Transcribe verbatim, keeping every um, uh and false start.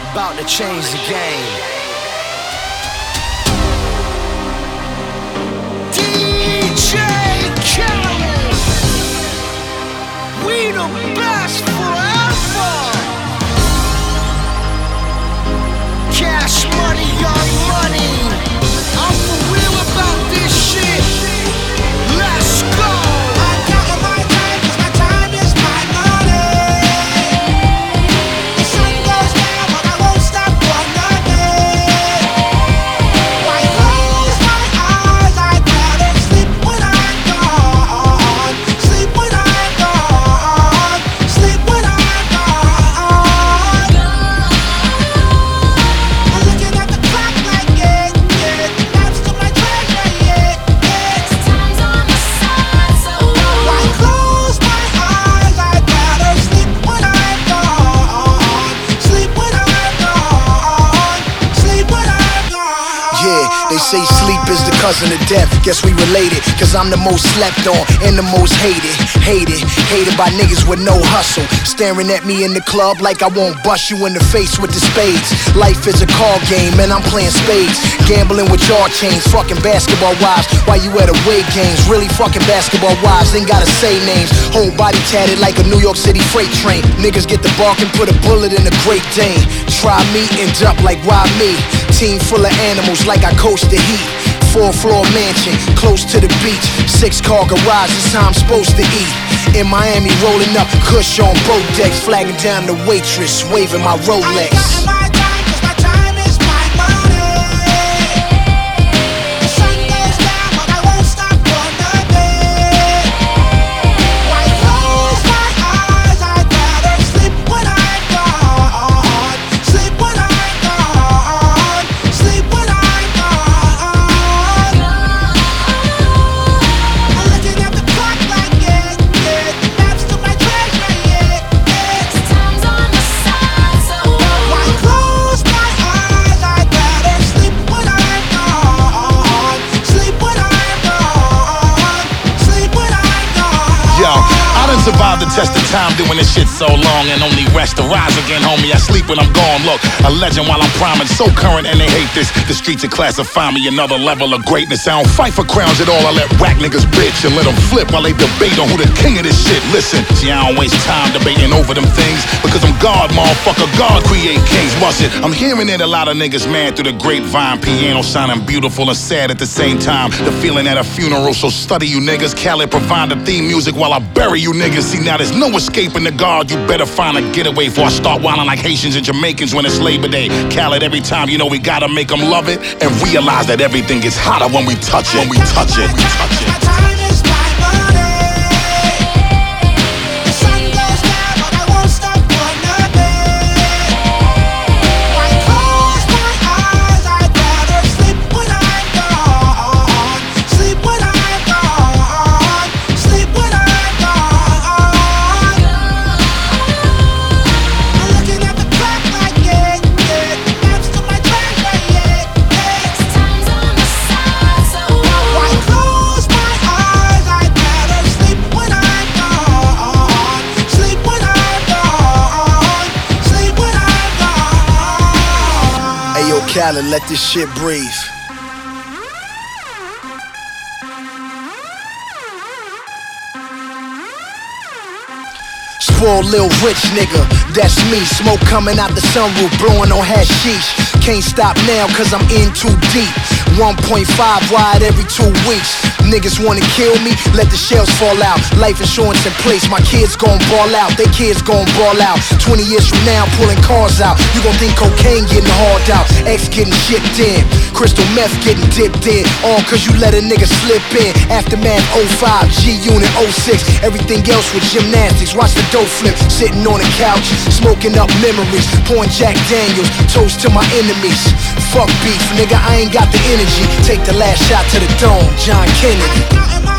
about to change the game. D J Khaled, we the best forever. Cash money, young money. I'm for real about this shit. Let's go. I got my time, 'cause my time is my money. The sun goes down, but I won't stop for nothing. Why close my eyes? I'd rather sleep when I'm gone. Sleep when I'm gone. Sleep when I'm gone. I'm looking at the clock like it, yeah. That's to my treasure, yeah, yeah. Time's on my side, so Why close my eyes? I'd rather sleep when I'm gone. Sleep when I'm gone. Sleep when I'm gone. Yeah, they say sleep is the cousin of death. Guess we related, cause I'm the most slept on and the most hated. Hated, hated by niggas with no hustle. Staring at me in the club like I won't bust you in the face with the spades. Life is a card game and I'm playing spades. Gambling with jar chains, fucking basketball wives. While you at away games, really fucking basketball wives. Ain't gotta say names. Whole body tatted like a New York City freight train. Niggas get the bark and put a bullet in a Great Dane. Try me, end up like why me? Team full of animals like I coach the heat. Four floor mansion, close to the beach. Six car garage, it's how I'm supposed to eat. In Miami, rolling up, kush on both decks. Flagging down the waitress, waving my Rolex. I got my time, 'cause my time is my money. The sun goes down, but I won't stop for nothing. Why close my eyes? I'd rather sleep when I'm gone. Sleep when I'm gone. Sleep when I'm gone. I'm looking at the clock like it, yeah. Maps to my treasure, yeah, yeah. time's on my side, so Why close my eyes? I'd rather sleep when I'm gone. Sleep when I'm gone. Sleep when I'm gone. Yo, I done survived the test of time doing this shit so long and only rest to rise again, homie. I sleep when I'm gone. Look, a legend while I'm priming, so current and they hate this. The streets are classify me another level of greatness. I don't fight for crowns at all. I let whack niggas bitch and let them flip while they debate on who the king of this shit. Listen, see, I don't waste time debating over them things because I'm God, motherfucker. God create kings. Bust it. I'm hearing it a lot of niggas mad through the grapevine. Piano sounding beautiful and sad at the same time. The feeling at a funeral, so study you niggas. Khaled provide the theme music while I bury you niggas. See, now there's no escaping the God. You better find a getaway before I start wilding like Haitians and Jamaicans when it's Labor Day. Khaled, every time, you know we gotta make them love it and realize that everything gets hotter when we touch it. When we touch it. We touch it. My time is my money. The sun goes down, but I won't stop for nothing. Why close my eyes? I'd rather sleep when I'm gone. Sleep when I'm gone. Sleep when I'm gone. I'm looking at the clock like it, yeah. Maps to my treasure, yeah, yeah. time's on my side, so Why close my eyes? I'd rather sleep when I'm gone. Sleep when I'm gone. Sleep when I'm gone. Hey yo, Khaled, let this shit breathe. Spoiled little rich nigga, that's me. Smoke coming out the sunroof, blowing on hashish. Can't stop now cause I'm in too deep. one point five wide every two weeks. Niggas wanna kill me, let the shells fall out. Life insurance in place, my kids gon' ball out. They kids gon' ball out. twenty years from now, pulling cars out. You gon' think cocaine getting hauled out. X getting shipped in, crystal meth getting dipped in. All cause you let a nigga slip in. Aftermath oh five, G-Unit oh six. Everything else with gymnastics. Watch the dough flip, sitting on the couch, smoking up memories, pouring Jack Daniels, toast to my enemies. Fuck beef, nigga, I ain't got the energy. Take the last shot to the dome, John Kennedy. I got my